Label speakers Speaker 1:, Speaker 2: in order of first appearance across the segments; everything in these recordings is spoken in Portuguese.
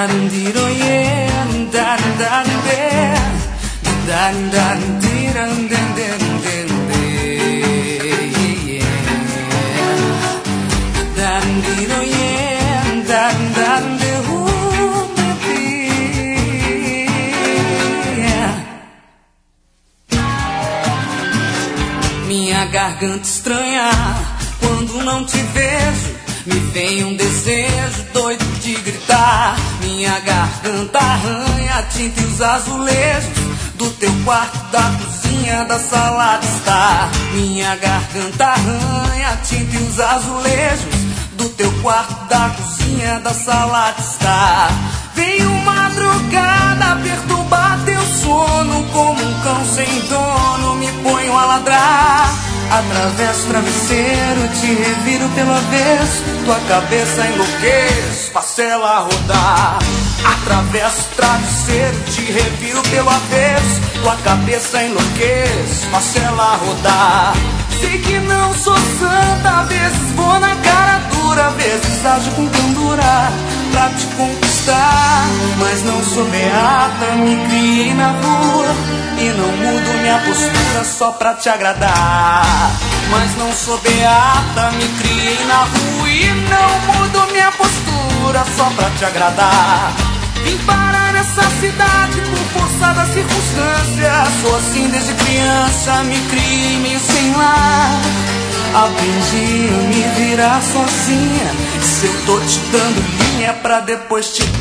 Speaker 1: Minha garganta estranha, quando não te vejo, me vem um desejo doido de gritar. Minha garganta arranha a tinta e os azulejos do teu quarto, da cozinha, da sala de estar. Minha garganta arranha a tinta e os azulejos do teu quarto, da cozinha, da sala de estar. Veio madrugada perturbar teu sono, como um cão sem dono me ponho a ladrar. Atravesso o travesseiro, te reviro pelo avesso, tua cabeça enlouqueço, faço ela rodar. Atravesso o travesseiro, te reviro pelo avesso, tua cabeça enlouqueço, faço ela rodar. Sei que não sou santa, às vezes vou na cara dura, às vezes ajo com candura pra te conquistar. Mas não sou beata, me criei na rua e não mudo minha postura só pra te agradar. Mas não sou beata, me criei na rua e não mudo minha postura só pra te agradar. Vim parar nessa cidade por força das circunstâncias, sou assim desde criança, me criei meio sem lar. Aprendi a me virar sozinha, se eu tô te dando linha pra depois te...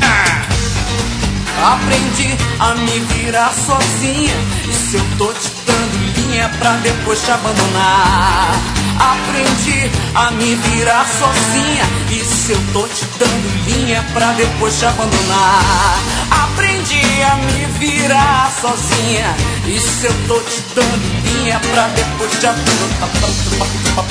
Speaker 1: Aprendi a me virar sozinha, e se eu tô te dando linha pra depois te abandonar. Aprendi a me virar sozinha, e se eu tô te dando linha pra depois te abandonar. Aprendi a me virar sozinha, e se eu tô te dando linha pra depois te abandonar.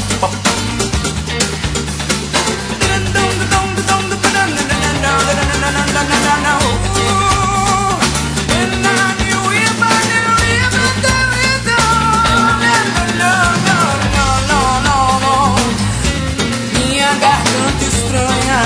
Speaker 1: Minha garganta estranha,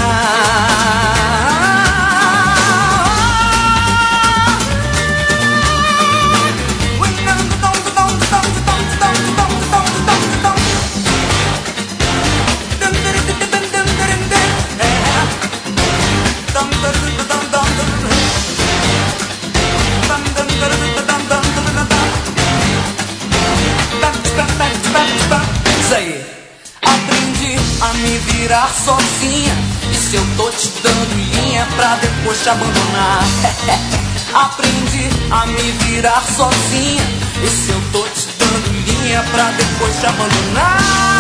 Speaker 1: isso aí. Aprendi a me virar sozinha, e se eu tô te dando linha pra depois te abandonar. Aprendi a me virar sozinha, e se eu tô te dando linha pra depois te abandonar.